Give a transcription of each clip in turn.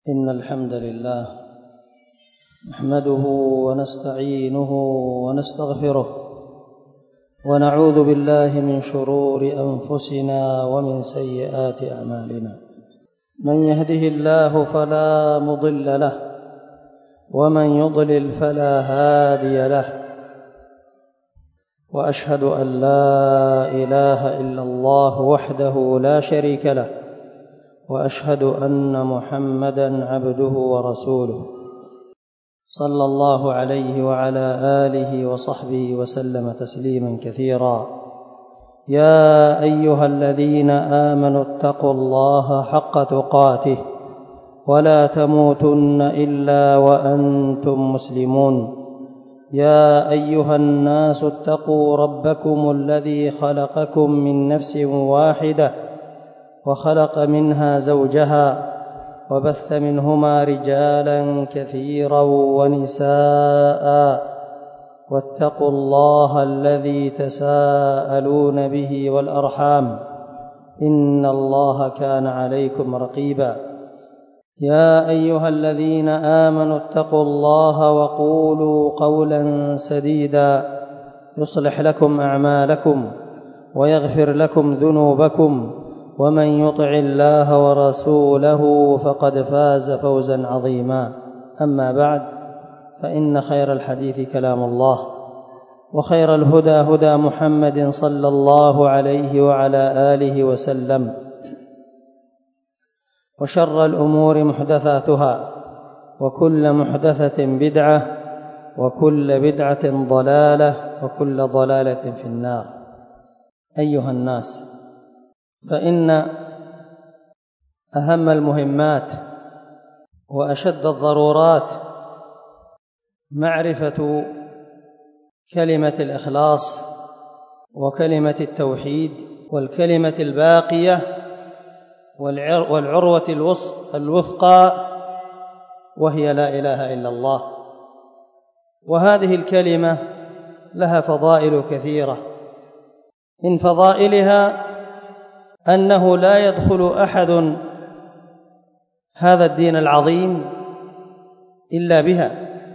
إن الحمد لله نحمده ونستعينه ونستغفره ونعوذ بالله من شرور أنفسنا ومن سيئات أعمالنا. من يهده الله فلا مضل له ومن يضلل فلا هادي له، وأشهد أن لا إله إلا الله وحده لا شريك له، وأشهد أن محمدًا عبده ورسوله، صلى الله عليه وعلى آله وصحبه وسلم تسليمًا كثيرًا. يا أيها الذين آمنوا اتقوا الله حق تقاته ولا تموتن إلا وأنتم مسلمون. يا أيها الناس اتقوا ربكم الذي خلقكم من نفس واحدة وخلق منها زوجها وبث منهما رجالا كثيرا ونساء، واتقوا الله الذي تساءلون به والأرحام، إن الله كان عليكم رقيبا. يا أيها الذين آمنوا اتقوا الله وقولوا قولا سديدا يصلح لكم أعمالكم ويغفر لكم ذنوبكم، ومن يطع الله ورسوله فقد فاز فوزا عظيما. أما بعد، فإن خير الحديث كلام الله، وخير الهدى هدى محمد صلى الله عليه وعلى آله وسلم، وشر الأمور محدثاتها، وكل محدثة بدعة، وكل بدعة ضلالة، وكل ضلالة في النار. أيها الناس، فإن أهم المهمات وأشد الضرورات معرفة كلمة الإخلاص وكلمة التوحيد والكلمة الباقية والعروة الوثقى، وهي لا إله إلا الله. وهذه الكلمة لها فضائل كثيرة، من فضائلها أنه لا يدخل أحد هذا الدين العظيم إلا بها،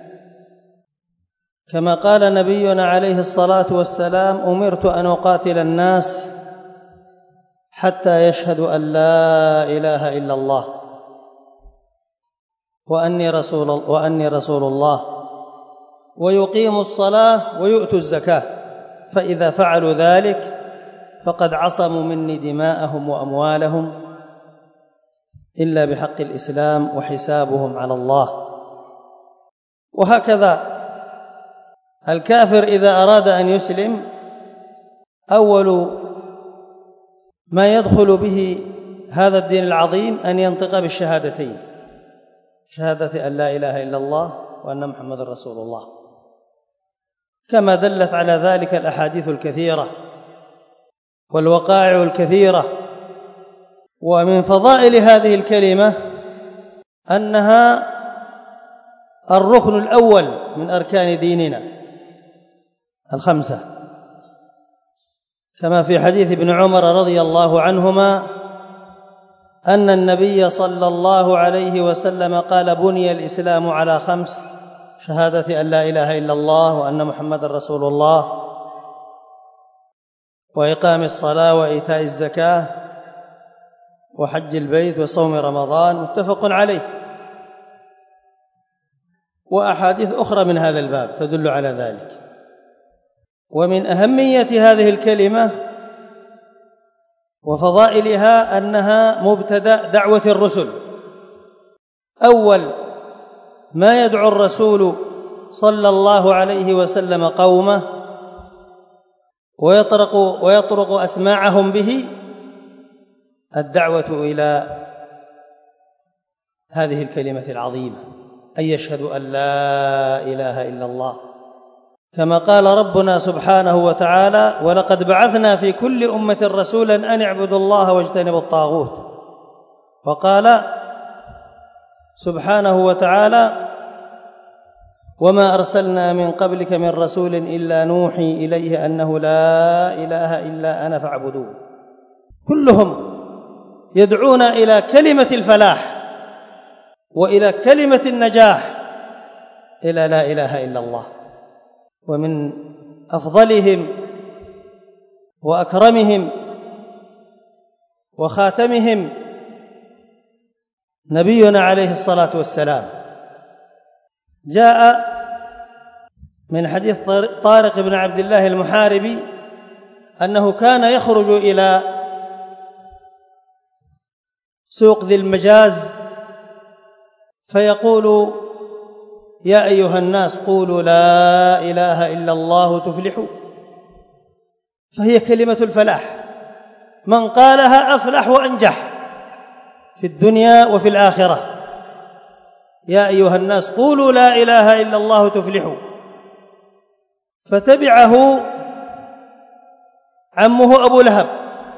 كما قال نبينا عليه الصلاة والسلام: أمرت أن أقاتل الناس حتى يشهدوا أن لا إله إلا الله وأني رسول الله، ويقيموا الصلاة ويؤتوا الزكاة، فإذا فعلوا ذلك فقد عصموا مني دماءهم وأموالهم إلا بحق الإسلام، وحسابهم على الله. وهكذا الكافر إذا أراد أن يسلم، أول ما يدخل به هذا الدين العظيم أن ينطق بالشهادتين، شهادة أن لا إله إلا الله وأن محمد رسول الله، كما دلت على ذلك الأحاديث الكثيرة والوقائع الكثيرة. ومن فضائل هذه الكلمة أنها الركن الأول من أركان ديننا الخمسة، كما في حديث ابن عمر رضي الله عنهما أن النبي صلى الله عليه وسلم قال: بني الإسلام على خمس: شهادة أن لا إله إلا الله وأن محمد رسول الله، وإقام الصلاة، وإيتاء الزكاة، وحج البيت، وصوم رمضان، متفق عليه. وأحاديث أخرى من هذا الباب تدل على ذلك. ومن أهمية هذه الكلمة وفضائلها أنها مبتدأ دعوة الرسل. أول ما يدعو الرسول صلى الله عليه وسلم قومه ويطرق أسماعهم به الدعوة إلى هذه الكلمة العظيمة، أن يشهدوا أن لا إله إلا الله، كما قال ربنا سبحانه وتعالى: ولقد بعثنا في كل أمة رسولا أن اعبدوا الله واجتنبوا الطاغوت. وقال سبحانه وتعالى: وما أرسلنا من قبلك من رسول إلا نوحي إليه أنه لا إله إلا أنا فاعبدون. كلهم يدعون إلى كلمة الفلاح وإلى كلمة النجاح، إلى لا إله إلا الله. ومن أفضلهم وأكرمهم وخاتمهم نبينا عليه الصلاة والسلام. جاء من حديث طارق بن عبد الله المحاربي أنه كان يخرج إلى سوق ذي المجاز فيقول: يا أيها الناس قولوا لا إله إلا الله تفلحوا. فهي كلمة الفلاح، من قالها أفلح وأنجح في الدنيا وفي الآخرة. يا أيها الناس قولوا لا إله إلا الله تفلحوا. فتبعه عمه أبو لهب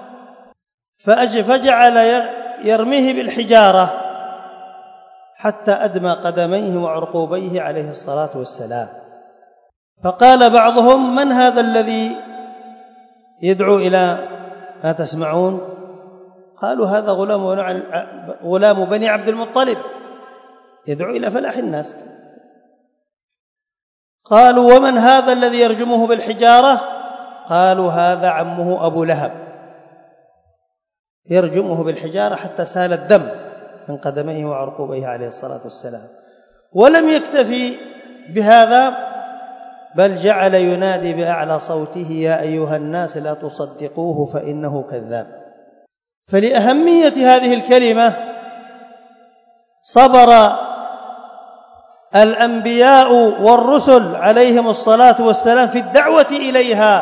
فجعل يرميه بالحجارة حتى أدمى قدميه وعرقوبيه عليه الصلاة والسلام. فقال بعضهم: من هذا الذي يدعو إلى ما تسمعون؟ قالوا: هذا غلام بني عبد المطلب يدعو إلى فلاح الناس. قالوا: ومن هذا الذي يرجمه بالحجارة؟ قالوا: هذا عمه أبو لهب يرجمه بالحجارة حتى سال الدم من قدميه وعرقوبيه عليه الصلاة والسلام. ولم يكتفي بهذا، بل جعل ينادي بأعلى صوته: يا أيها الناس لا تصدقوه فإنه كذاب. فلأهمية هذه الكلمة صبر الأنبياء والرسل عليهم الصلاة والسلام في الدعوة إليها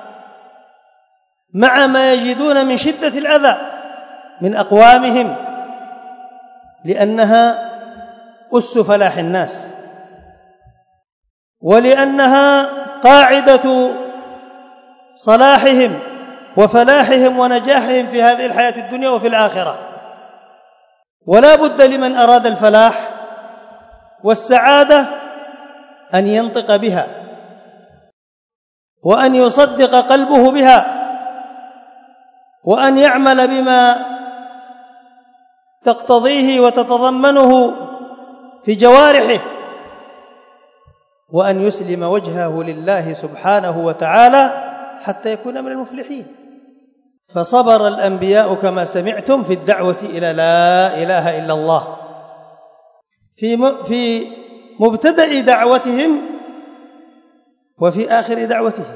مع ما يجدون من شدة الأذى من أقوامهم، لأنها أس فلاح الناس، ولأنها قاعدة صلاحهم وفلاحهم ونجاحهم في هذه الحياة الدنيا وفي الآخرة. ولا بد لمن أراد الفلاح والسعادة أن ينطق بها وأن يصدق قلبه بها وأن يعمل بما تقتضيه وتتضمنه في جوارحه، وأن يسلم وجهه لله سبحانه وتعالى حتى يكون من المفلحين. فصبر الأنبياء كما سمعتم في الدعوة إلى لا إله إلا الله في مبتدأ دعوتهم وفي آخر دعوتهم.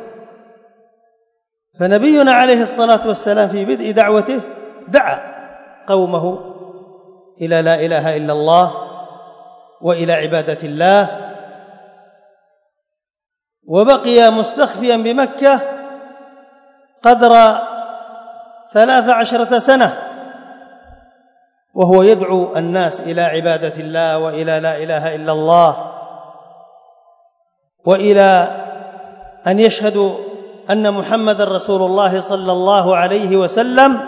فنبينا عليه الصلاة والسلام في بدء دعوته دعا قومه إلى لا إله إلا الله وإلى عبادة الله، وبقي مستخفيا بمكة قدر 13 سنة وهو يدعو الناس إلى عبادة الله وإلى لا إله إلا الله، وإلى أن يشهدوا أن محمد رسول الله صلى الله عليه وسلم،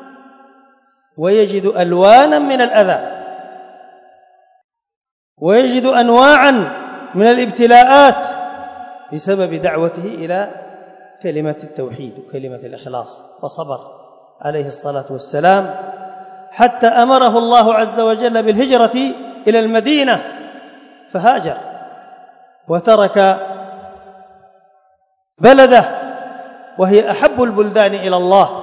ويجد ألوانا من الأذى ويجد أنواعا من الابتلاءات بسبب دعوته إلى كلمة التوحيد وكلمة الإخلاص. فصبر عليه الصلاة والسلام حتى أمره الله عز وجل بالهجرة إلى المدينة، فهاجر وترك بلده وهي أحب البلدان إلى الله،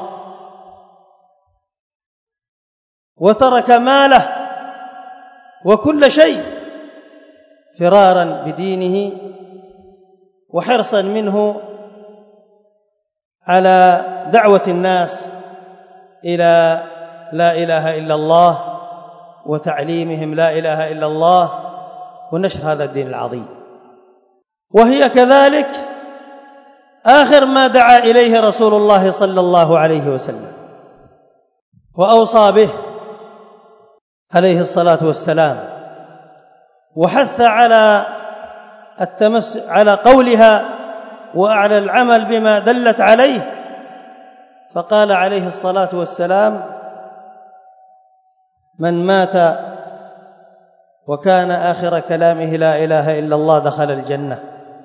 وترك ماله وكل شيء فرارا بدينه وحرصا منه على دعوة الناس إلى لا إله إلا الله وتعليمهم لا إله إلا الله ونشر هذا الدين العظيم. وهي كذلك آخر ما دعا إليه رسول الله صلى الله عليه وسلم وأوصى به عليه الصلاة والسلام، وحث على على قولها وعلى العمل بما دلت عليه. فقال عليه الصلاة والسلام: من مات وكان آخر كلامه لا إله إلا الله دخل الجنة.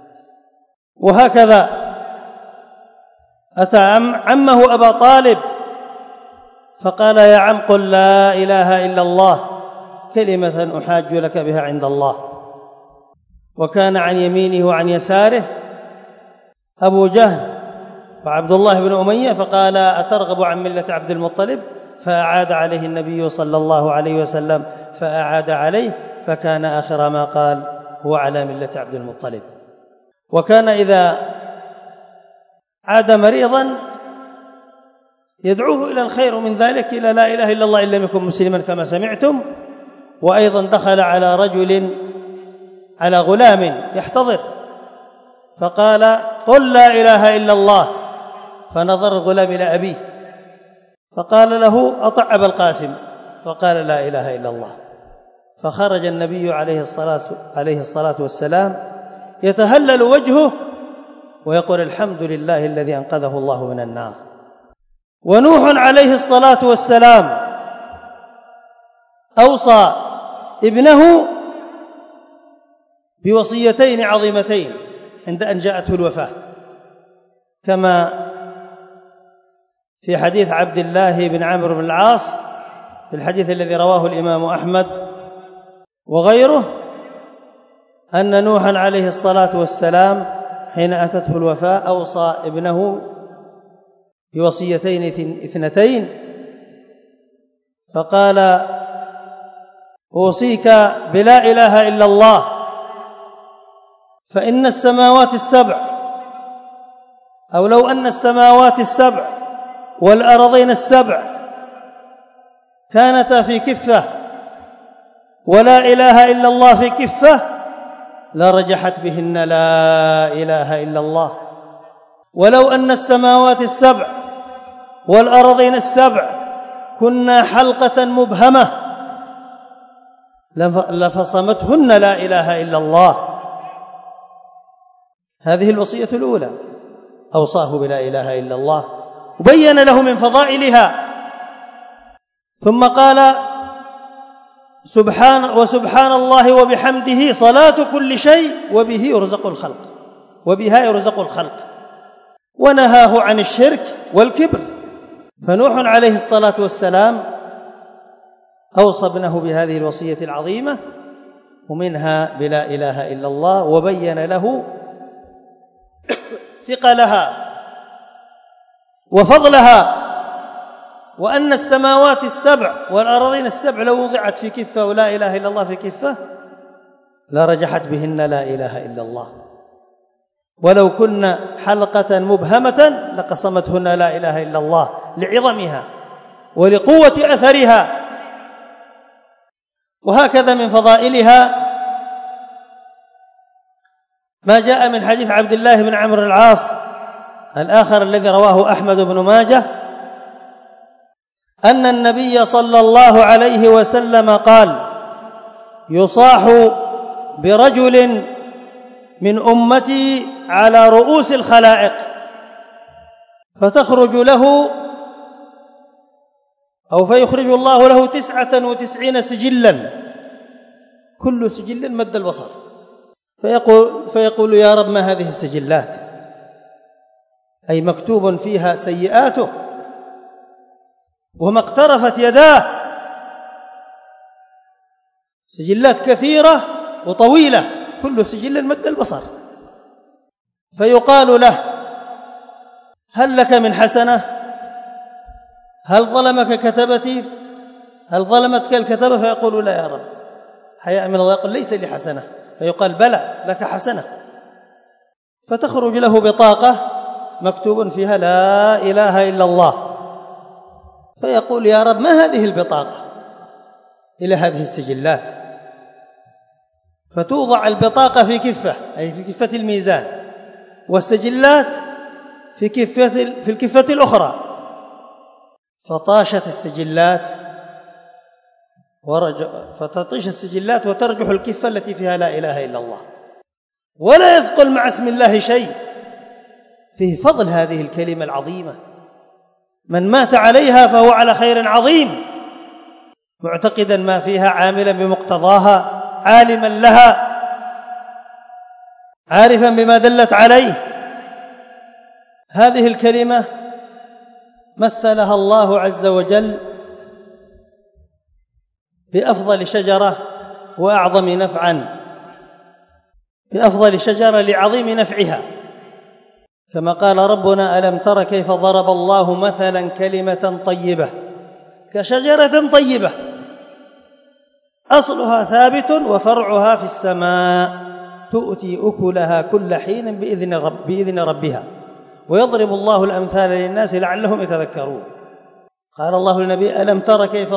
وهكذا أتى عمه أبا طالب فقال: يا عم قل لا إله إلا الله كلمة أحاج لك بها عند الله. وكان عن يمينه وعن يساره أبو جهل وعبد الله بن أمية، فقال: أترغب عن ملة عبد المطلب؟ فأعاد عليه النبي صلى الله عليه وسلم، فأعاد عليه، فكان آخر ما قال: هو على ملة عبد المطلب. وكان إذا عاد مريضا يدعوه إلى الخير، ومن ذلك إلى لا إله إلا الله إن لم يكن مسلما كما سمعتم. وأيضا دخل على رجل، على غلام يحتضر، فقال: قل لا إله إلا الله. فنظر الغلام إلى أبيه فقال له: أطع أبا القاسم. فقال: لا إله إلا الله. فخرج النبي عليه الصلاة والسلام يتهلل وجهه ويقول: الحمد لله الذي أنقذه الله من النار. ونوح عليه الصلاة والسلام أوصى ابنه بوصيتين عظيمتين عند أن جاءته الوفاة، كما في حديث عبد الله بن عمرو بن العاص، في الحديث الذي رواه الإمام أحمد وغيره، أن نوحا عليه الصلاة والسلام حين أتته الوفاة أوصى ابنه بوصيتين اثنتين، فقال: أوصيك بلا إله إلا الله، فإن السماوات السبع، أو لو أن السماوات السبع والأرضين السبع كانتا في كفة ولا إله إلا الله في كفة لرجحت بهن لا إله إلا الله. ولو أن السماوات السبع والأرضين السبع كنا حلقة مبهمة لفصمتهن لا إله إلا الله. هذه الوصية الأولى، أوصاه بلا إله إلا الله وبين له من فضائلها، ثم قال: وسبحان الله وبحمده صلاة كل شيء وبه يرزق الخلق، وبها يرزق الخلق. ونهاه عن الشرك والكبر. فنوح عليه الصلاة والسلام أوصى ابنه بهذه الوصية العظيمة، ومنها بلا إله إلا الله، وبين له ثقلها وفضلها، وأن السماوات السبع والأراضين السبع لو وضعت في كفة ولا إله إلا الله في كفة لرجحت بهن لا إله إلا الله، ولو كن حلقة مبهمة لقصمتهن لا إله إلا الله لعظمها ولقوة أثرها. وهكذا من فضائلها ما جاء من حديث عبد الله بن عمرو العاص الآخر الذي رواه أحمد بن ماجه، أن النبي صلى الله عليه وسلم قال: يصاح برجل من أمتي على رؤوس الخلائق، فتخرج له أو فيخرج الله له 99 سجلا، كل سجل مد البصر، فيقول: يا رب ما هذه السجلات؟ أي مكتوب فيها سيئاته وما اقترفت يداه، سجلات كثيرة وطويلة، كل سجل مد البصر. فيقال له: هل لك من حسنة؟ هل ظلمك كتبتي؟ هل ظلمتك الكتبة؟ فيقول: لا يا رب، حياء من الله. يقول: ليس لي حسنة. فيقال: بلى لك حسنة. فتخرج له بطاقة مكتوب فيها لا إله إلا الله، فيقول: يا رب ما هذه البطاقة؟ إلى هذه السجلات. فتوضع البطاقة في كفة، أي في كفة الميزان، والسجلات في الكفة الأخرى، فطاشت السجلات فتطيش السجلات وترجح الكفة التي فيها لا إله إلا الله، ولا يثقل مع اسم الله شيء. فيه فضل هذه الكلمة العظيمة، من مات عليها فهو على خير عظيم، معتقدا ما فيها، عاملا بمقتضاها، عالما لها، عارفا بما دلت عليه. هذه الكلمة مثلها الله عز وجل بأفضل شجرة وأعظم نفعا، بأفضل شجرة لعظيم نفعها، كما قال ربنا: ألم تر كيف ضرب الله مثلا كلمة طيبة كشجرة طيبة أصلها ثابت وفرعها في السماء تؤتي أكلها كل حين بإذن ربها ويضرب الله الأمثال للناس لعلهم يتذكرون. قال الله للنبي: ألم تر كيف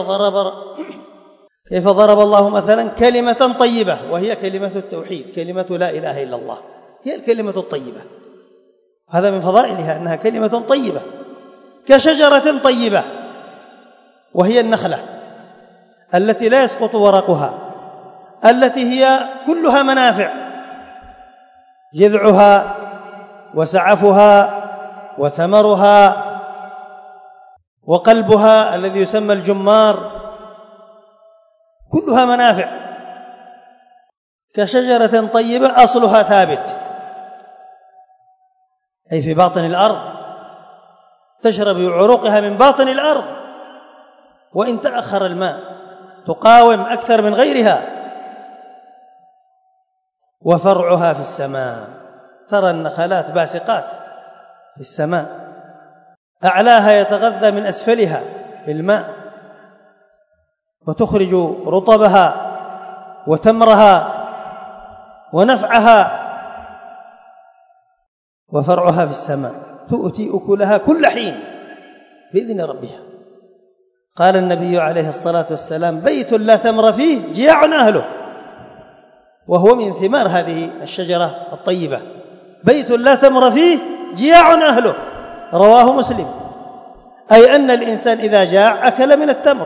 ضرب الله مثلا كلمة طيبة، وهي كلمة التوحيد، كلمة لا إله إلا الله، هي الكلمة الطيبة. هذا من فضائلها أنها كلمة طيبة كشجرة طيبة، وهي النخلة التي لا يسقط ورقها، التي هي كلها منافع، جذعها وسعفها وثمرها وقلبها الذي يسمى الجمار، كلها منافع. كشجرة طيبة أصلها ثابت، أي في باطن الأرض، تشرب عروقها من باطن الأرض، وإن تأخر الماء تقاوم أكثر من غيرها. وفرعها في السماء، ترى النخلات باسقات في السماء، أعلاها يتغذى من أسفلها بالماء، وتخرج رطبها وتمرها ونفعها. وفرعها في السماء تؤتي أكلها كل حين بإذن ربها. قال النبي عليه الصلاة والسلام: بيت لا تمر فيه جياع أهله، وهو من ثمار هذه الشجرة الطيبة. بيت لا تمر فيه جياع أهله، رواه مسلم. أي أن الإنسان إذا جاع أكل من التمر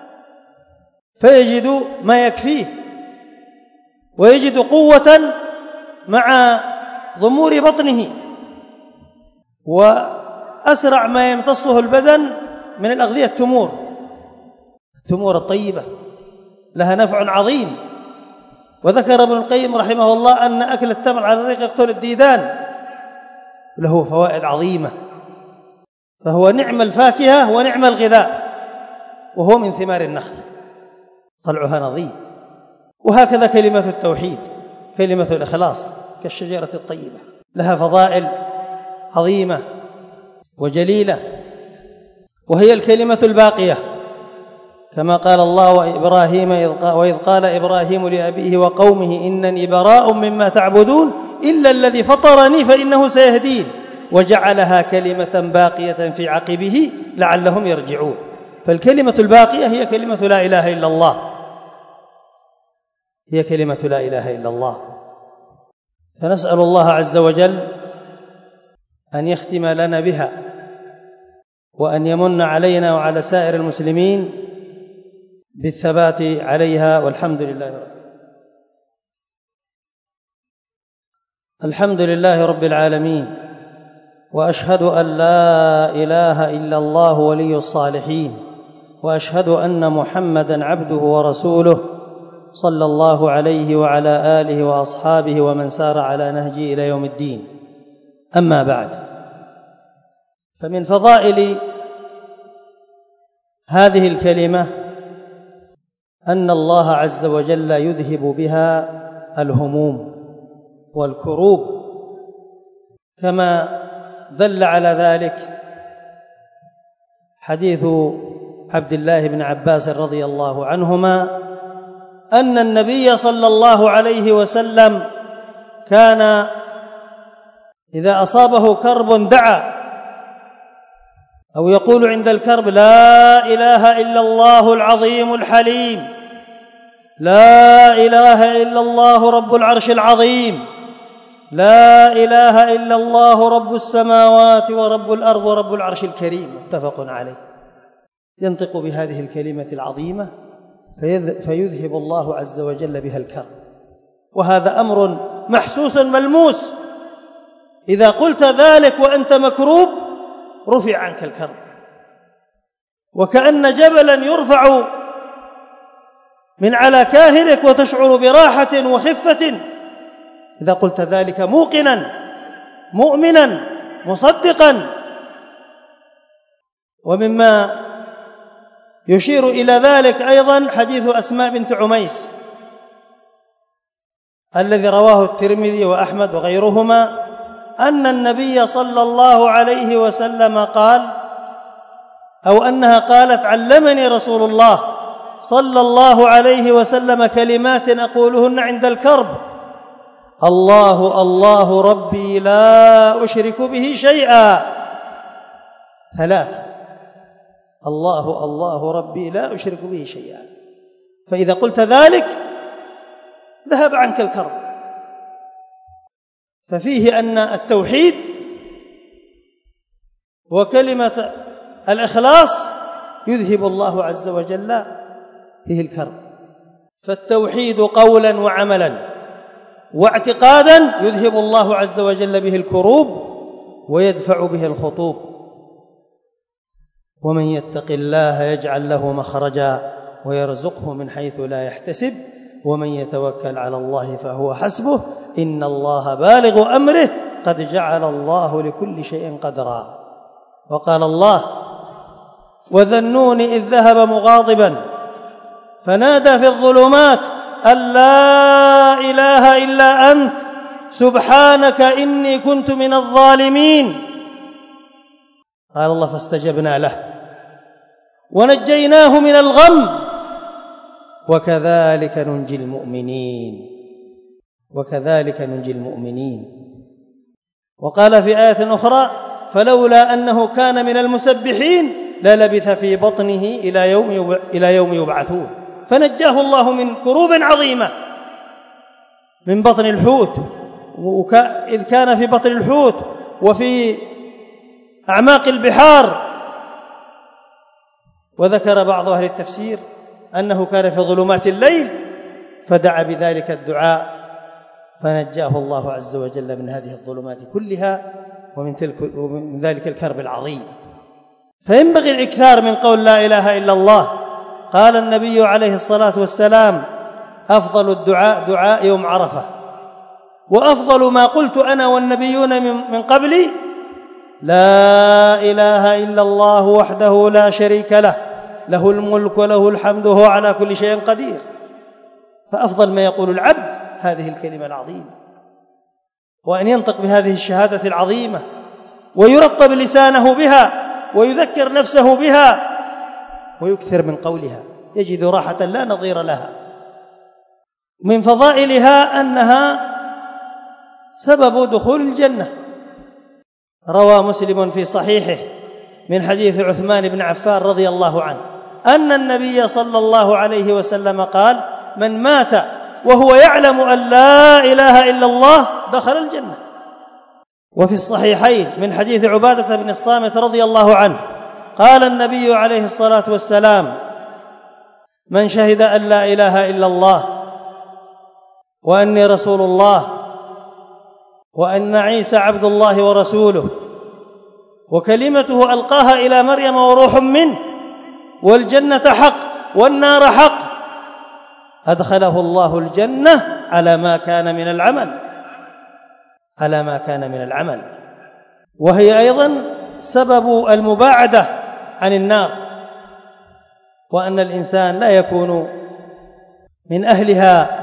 فيجد ما يكفيه، ويجد قوة مع ضمور بطنه، وأسرع ما يمتصه البدن من الأغذية التمور الطيبة لها نفع عظيم. وذكر ابن القيم رحمه الله أن أكل التمر على الريق يقتل الديدان، له فوائد عظيمة، فهو نعم الفاكهة ونعم الغذاء، وهو من ثمار النخل، طلعها نضيد. وهكذا كلمة التوحيد، كلمة الإخلاص كالشجرة الطيبة، لها فضائل عظيمة وجليلة، وهي الكلمة الباقية، كما قال الله: وإذ قال إبراهيم لأبيه وقومه إنني براء مما تعبدون إلا الذي فطرني فإنه سيهدين وجعلها كلمة باقية في عقبه لعلهم يرجعون. فالكلمة الباقية هي كلمة لا إله إلا الله، هي كلمة لا إله إلا الله. فنسأل الله عز وجل أن يختم لنا بها، وأن يمن علينا وعلى سائر المسلمين بالثبات عليها. والحمد لله الحمد لله رب العالمين، وأشهد أن لا إله إلا الله ولي الصالحين، وأشهد أن محمدًا عبده ورسوله صلى الله عليه وعلى آله وأصحابه ومن سار على نهجه إلى يوم الدين. أما بعد، فمن فضائل هذه الكلمة أن الله عز وجل يذهب بها الهموم والكروب، كما دل على ذلك حديث عبد الله بن عباس رضي الله عنهما أن النبي صلى الله عليه وسلم كان إذا أصابه كرب دعا، أو يقول عند الكرب: لا إله إلا الله العظيم الحليم، لا إله إلا الله رب العرش العظيم، لا إله إلا الله رب السماوات ورب الأرض ورب العرش الكريم. متفق عليه. ينطق بهذه الكلمة العظيمة فيذهب الله عز وجل بها الكرب، وهذا أمر محسوس ملموس. إذا قلت ذلك وأنت مكروب رفع عنك الكرب، وكأن جبلا يرفع من على كاهلك وتشعر براحة وخفة إذا قلت ذلك موقنا مؤمنا مصدقا. ومما يشير إلى ذلك أيضا حديث أسماء بنت عميس الذي رواه الترمذي وأحمد وغيرهما أن النبي صلى الله عليه وسلم قال، أو أنها قالت: علمني رسول الله صلى الله عليه وسلم كلمات أقولهن عند الكرب: الله الله ربي لا أشرك به شيئا، 3، الله الله ربي لا أشرك به شيئا. فإذا قلت ذلك ذهب عنك الكرب. ففيه أن التوحيد وكلمة الإخلاص يذهب الله عز وجل به الكرب. فالتوحيد قولا وعملا واعتقادا يذهب الله عز وجل به الكروب ويدفع به الخطوب. ومن يتق الله يجعل له مخرجا ويرزقه من حيث لا يحتسب ومن يتوكل على الله فهو حسبه إن الله بالغ أمره قد جعل الله لكل شيء قدرا. وقال الله: وذا النون إذ ذهب مغاضبا فنادى في الظلمات أن لا إله إلا أنت سبحانك إني كنت من الظالمين. قال الله: فاستجبنا له ونجيناه من الغم وكذلك ننجي المؤمنين. وكذلك ننجي المؤمنين. وقال في آية أخرى: فلولا أنه كان من المسبحين للبث في بطنه إلى يوم يبعثون. فنجاه الله من كروب عظيمة من بطن الحوت، إذ كان في بطن الحوت وفي أعماق البحار. وذكر بعض أهل التفسير أنه كان في ظلمات الليل فدعا بذلك الدعاء فنجاه الله عز وجل من هذه الظلمات كلها ومن ذلك الكرب العظيم. فينبغي الإكثار من قول لا إله إلا الله. قال النبي عليه الصلاة والسلام: أفضل الدعاء دعاء يوم عرفة، وأفضل ما قلت أنا والنبيون من قبلي لا إله إلا الله وحده لا شريك له له الملك وله الحمد وهو على كل شيء قدير. فأفضل ما يقول العبد هذه الكلمة العظيمة، وأن ينطق بهذه الشهادة العظيمة ويرطب لسانه بها ويذكر نفسه بها ويكثر من قولها، يجد راحة لا نظير لها. من فضائلها أنها سبب دخول الجنة. روى مسلم في صحيحه من حديث عثمان بن عفان رضي الله عنه أن النبي صلى الله عليه وسلم قال: من مات وهو يعلم أن لا إله إلا الله دخل الجنة. وفي الصحيحين من حديث عبادة بن الصامت رضي الله عنه قال النبي عليه الصلاة والسلام: من شهد أن لا إله إلا الله وأني رسول الله وأن عيسى عبد الله ورسوله وكلمته ألقاها إلى مريم وروح منه والجنة حق والنار حق أدخله الله الجنة على ما كان من العمل. وهي أيضا سبب المباعدة عن النار، وأن الإنسان لا يكون من أهلها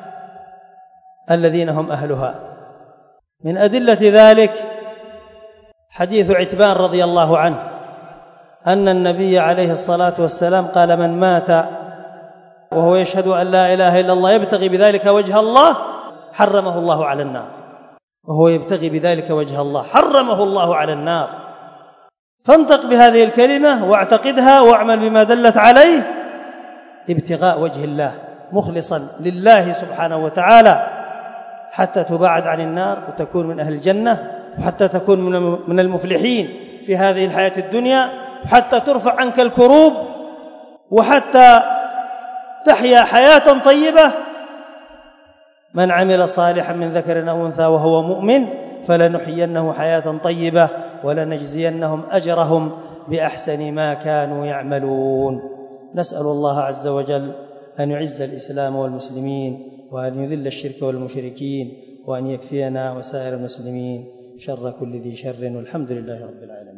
الذين هم أهلها. من أدلة ذلك حديث عتبان رضي الله عنه أن النبي عليه الصلاة والسلام قال: من مات وهو يشهد أن لا إله إلا الله يبتغي بذلك وجه الله حرمه الله على النار. وهو يبتغي بذلك وجه الله حرمه الله على النار. فانطق بهذه الكلمة واعتقدها واعمل بما دلت عليه ابتغاء وجه الله مخلصا لله سبحانه وتعالى حتى تباعد عن النار وتكون من أهل الجنة، وحتى تكون من المفلحين في هذه الحياة الدنيا، وحتى ترفع عنك الكروب، وحتى تحيا حياة طيبة. من عمل صالحا من ذكر أو أنثى وهو مؤمن فلنحيينه حياة طيبة ولنجزينهم أجرهم بأحسن ما كانوا يعملون. نسأل الله عز وجل أن يعز الإسلام والمسلمين وأن يذل الشرك والمشركين وأن يكفينا وسائر المسلمين شر كل ذي شر، والحمد لله رب العالمين.